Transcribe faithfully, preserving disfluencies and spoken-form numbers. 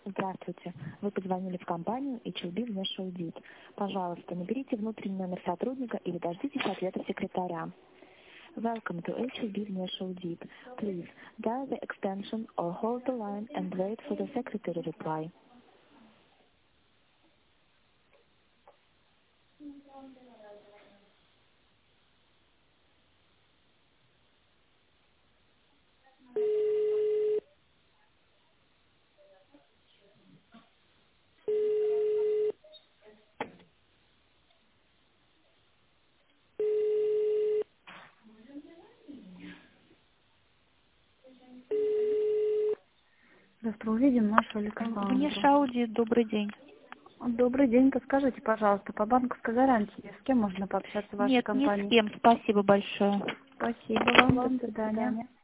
Здравствуйте. Вы позвонили в компанию эйч эл би внешаудит. Пожалуйста, наберите внутренний номер сотрудника или дождитесь ответа секретаря. Welcome to эйч эл би внешаудит. Please dial the extension or hold the line and wait for the secretary reply. Завтра увидим Машу Александру. Внешаудит, добрый день. Добрый день, подскажите, пожалуйста, по банковской гарантии, с кем можно пообщаться в вашей Нет, ни с компании? кем. Спасибо большое. Спасибо вам, до свидания.